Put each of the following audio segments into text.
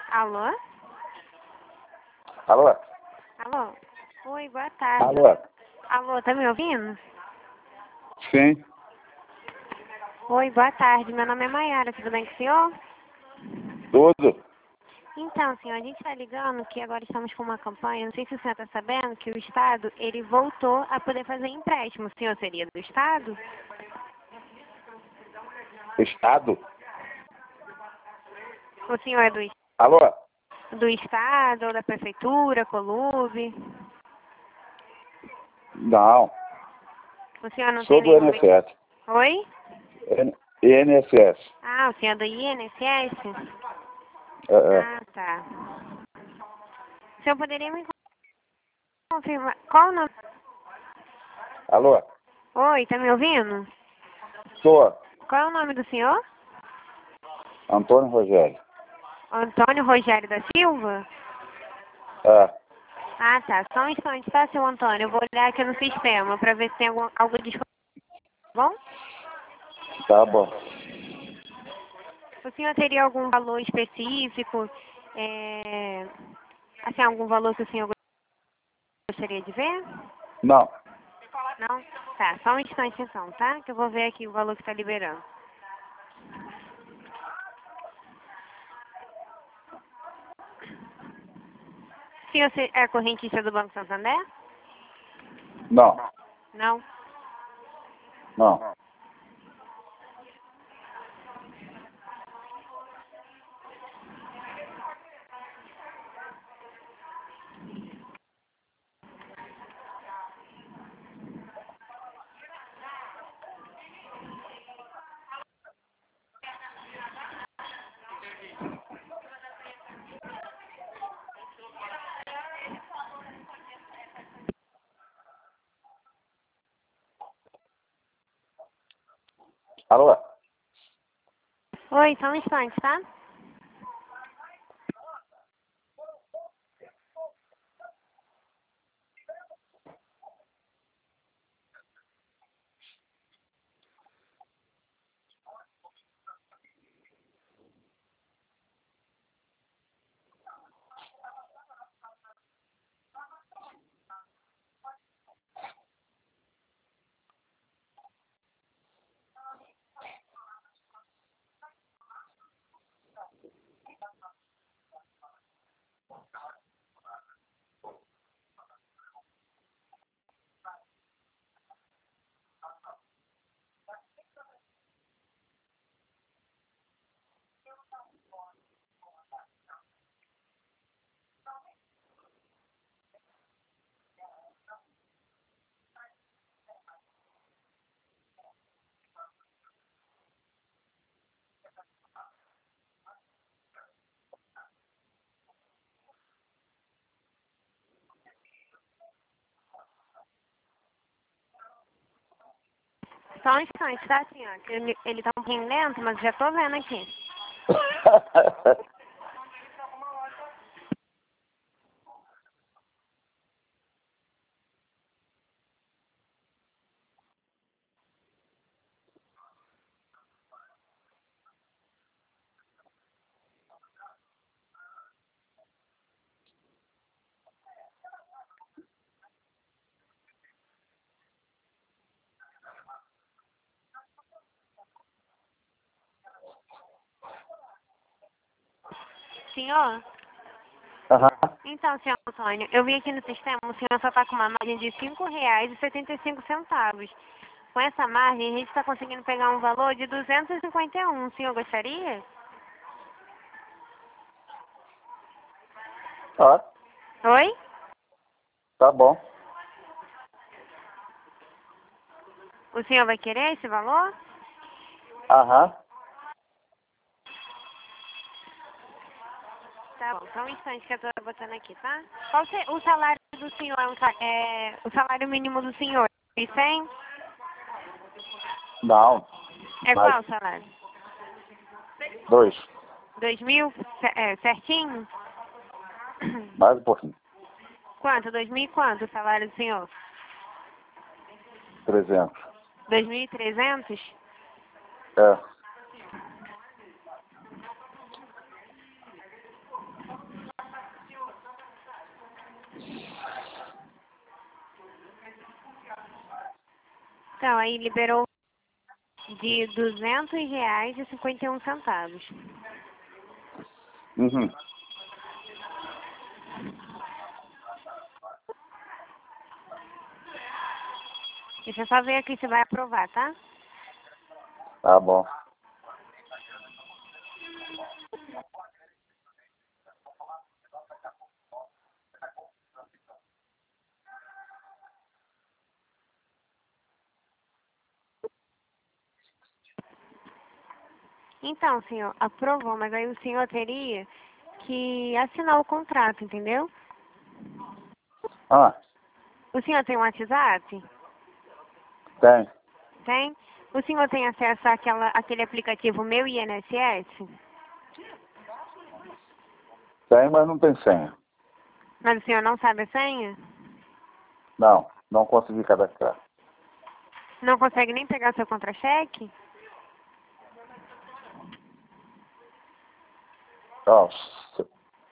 Alô? Alô? Alô? Oi, boa tarde. Alô? Alô, tá me ouvindo? Sim. Oi, boa tarde. Meu nome é Maiara, tudo bem com o senhor? Tudo? Então, senhor, a gente está ligando que agora estamos com uma campanha, não sei se o senhor está sabendo, que o Estado, ele voltou a poder fazer empréstimo. O senhor seria do Estado? Estado? O senhor é Alô? do Estado ou da Prefeitura, Colube? Não. O senhor não Sou tem do nenhum... INSS. Oi? INSS. Ah, o senhor é do INSS? É. Ah, tá. O senhor poderia me confirmar... Qual o nome... Alô? Oi, tá me ouvindo? Sou Qual é o nome do senhor? Antônio Rogério. Antônio Rogério da Silva? É. Ah, tá. Só um instante, tá, seu Antônio? Eu vou olhar aqui no sistema para ver se tem algo disponível. Bom? Tá bom. O senhor teria algum valor específico? Assim, algum valor que o senhor gostaria de ver? Não. Não? Tá, só um instante então, tá? Que eu vou ver aqui o valor que está liberando. O senhor é correntista do Banco Santander? Não. Não? Não. Alô? Oi, só um instante, tá? Só um instante, tá, senhor? Ele tá um pouquinho lento, mas já tô vendo aqui. Senhor? Aham. Então, senhor Antônio, eu vi aqui no sistema, o senhor só está com uma margem de R$ 5,75. Com essa margem, a gente está conseguindo pegar um valor de 251. O senhor gostaria? Tá. Oi? Tá bom. O senhor vai querer esse valor? Aham. Tá bom, só um instante que eu tô botando aqui, tá? O salário do senhor o salário mínimo do senhor? 100? Não. É Mais qual o salário? 2. 2.000? Certinho? Mais um pouquinho. Quanto? 2.000 e quanto o salário do senhor? 300. 2.300? É. Então, aí liberou de R$ 200,51. Uhum. Deixa eu só ver aqui se vai aprovar, tá? Tá bom. Então, senhor, aprovou, mas aí o senhor teria que assinar o contrato, entendeu? Ah, O senhor tem um WhatsApp? tem. Tem? O senhor tem acesso àquele aplicativo Meu INSS? Tem, mas não tem senha. Mas o senhor não sabe a senha? Não, não consegui cadastrar. Não consegue nem pegar seu contra-cheque? Nossa.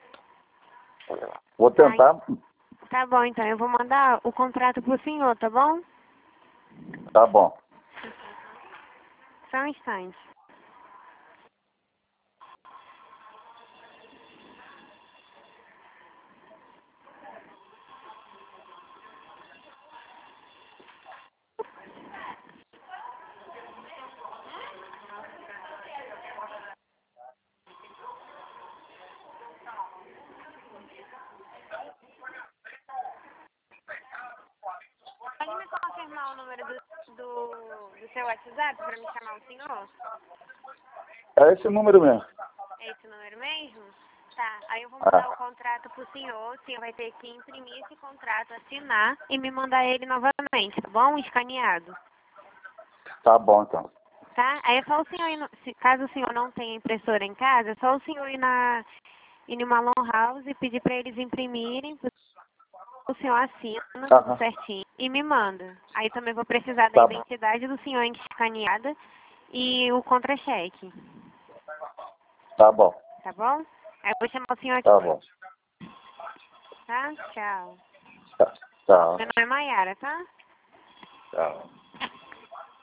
Vou tentar. Tá bom, então eu vou mandar o contrato pro senhor, tá bom? Tá bom. Só um instante. Pode me confirmar o número do seu WhatsApp para me chamar o senhor? É esse número mesmo. É esse número mesmo? Tá, aí eu vou Ah, mandar o contrato pro senhor. O senhor vai ter que imprimir esse contrato, assinar e me mandar ele novamente, tá bom? Escaneado. tá bom então. Tá? Aí é só o senhor ir caso o senhor não tenha impressora em casa, é só o senhor ir numa Long House e pedir para eles imprimirem. O senhor assina tudo Aham. certinho e me manda. Aí também vou precisar da Tá bom. identidade do senhor escaneada e o contra-cheque. Tá bom. Tá bom? Aí eu vou chamar o senhor aqui, Tá bom. tá? Tchau. Tá. Tchau. Meu nome é Maiara, tá? Tchau.